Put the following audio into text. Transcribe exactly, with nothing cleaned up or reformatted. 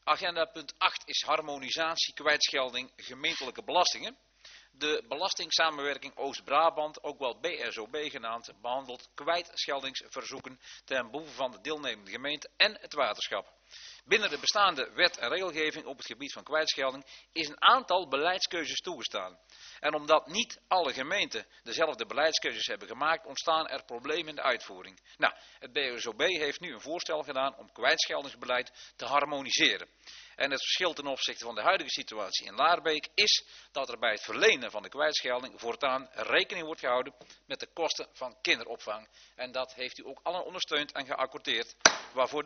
Agenda punt acht is harmonisatie, kwijtschelding, gemeentelijke belastingen. De Belastingssamenwerking Oost-Brabant, ook wel B S O B genaamd, behandelt kwijtscheldingsverzoeken ten behoeve van de deelnemende gemeente en het waterschap. Binnen de bestaande wet en regelgeving op het gebied van kwijtschelding is een aantal beleidskeuzes toegestaan. En omdat niet alle gemeenten dezelfde beleidskeuzes hebben gemaakt, ontstaan er problemen in de uitvoering. Nou, het B S O B heeft nu een voorstel gedaan om kwijtscheldingsbeleid te harmoniseren. En het verschil ten opzichte van de huidige situatie in Laarbeek is dat er bij het verlenen van de kwijtschelding voortaan rekening wordt gehouden met de kosten van kinderopvang. En dat heeft u ook allen ondersteund en geaccordeerd, waarvoor